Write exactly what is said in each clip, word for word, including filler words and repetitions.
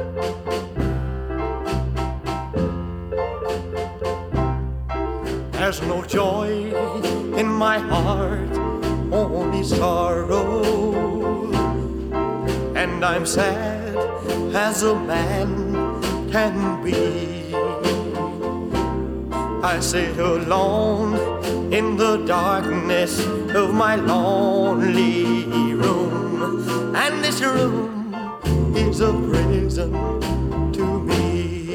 There's no joy in my heart, only sorrow, and I'm sad as a man can be. I sit alone in the darkness of my lonely room, and this room is a prison to me.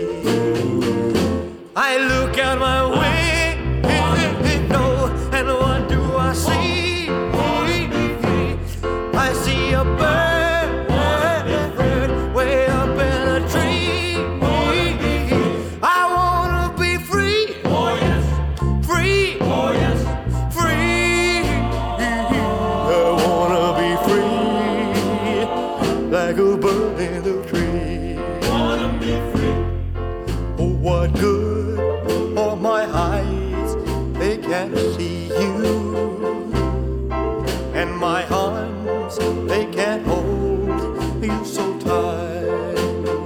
I look out my window, and what do I see? I see a bird way up in a tree. I wanna be free. Oh yes. Free. Oh yes. Free. I wanna be free, like a bird in a tree. Wanna be free. Oh, what good are my eyes? They can't see you, and my arms, they can't hold you so tight.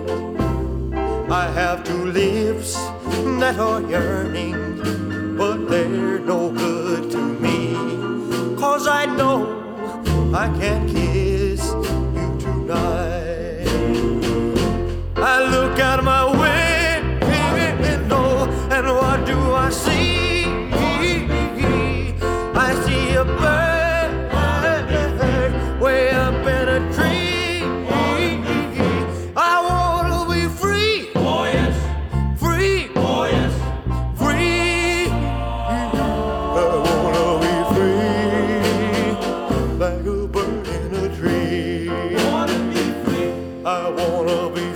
I have two lips that are yearning, but they're no good to me, 'cause I know I can't kiss you tonight. I look out my window, and what do I see? I see a bird way up in a tree. I wanna be free. Oh yes. Free. Oh yes. Free. I wanna be free, like a bird in a tree. Wanna be free. I wanna be